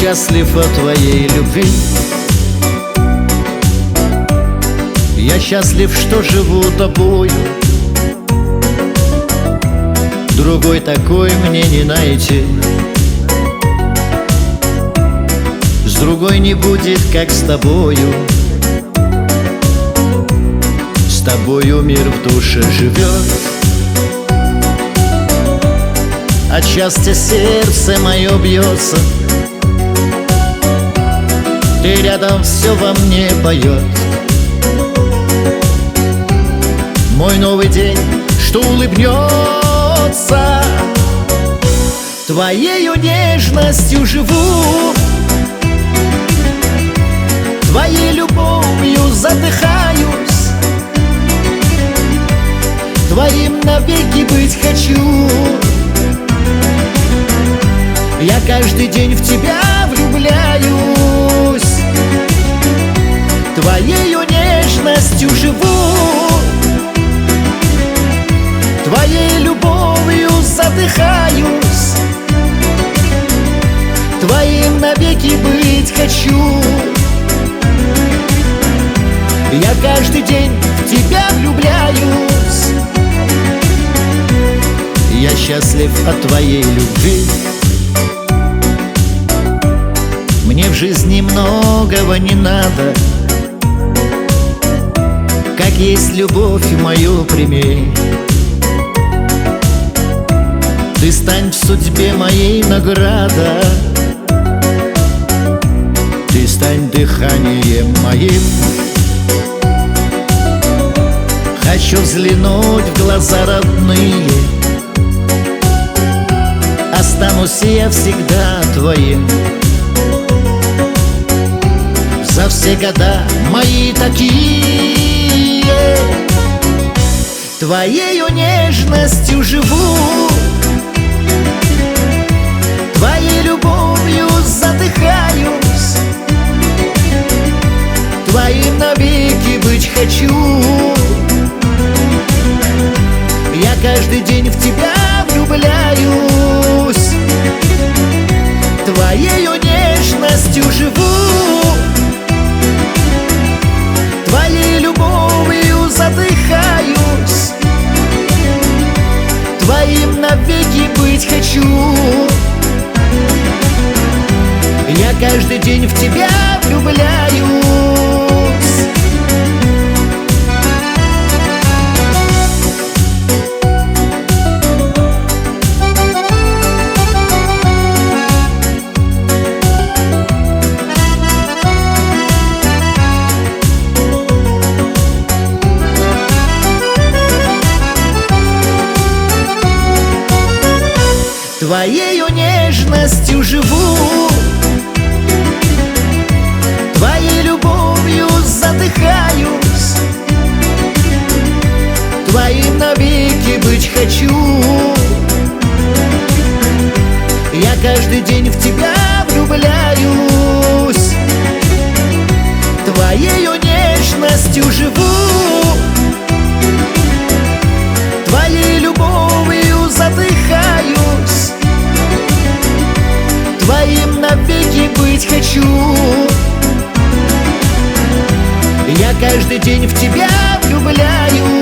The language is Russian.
счастлив от твоей любви. Я счастлив, что живу тобою. Другой такой мне не найти. С другой не будет, как с тобою. С тобою мир в душе живет. От счастья сердце мое бьется. Ты рядом, все во мне поет. Мой новый день, что улыбнется. Твоею нежностью живу, твоей любовью задыхаюсь. Твоим навеки быть хочу. Я каждый день в тебя влюбляюсь. Твоею нежностью живу, твоей любовью задыхаюсь. Твоим навеки быть хочу. Я каждый день в тебя влюбляюсь. Я счастлив от твоей любви. Мне в жизни многого не надо. Как есть любовь мою прими. Ты стань в судьбе моей награда. Ты стань дыханием моим. Хочу взглянуть в глаза родные. Останусь я всегда твоим. За все года мои такие. Твоею нежностью живу, твоей любовью задыхаюсь. Твоим навеки быть хочу. Я каждый день в тебя влюбляюсь. Твоею нежностью живу, твоей любовью задыхаюсь. Твоим навеки быть хочу. Я каждый день в тебя влюбляюсь. Твоею нежностью живу, твоей любовью задыхаюсь. Твоим навеки быть хочу. Я каждый день в тебя влюбляюсь. Твоею нежностью живу, твоей любовью задыхаюсь. Твоим навеки быть хочу. Я каждый день в тебя влюбляюсь.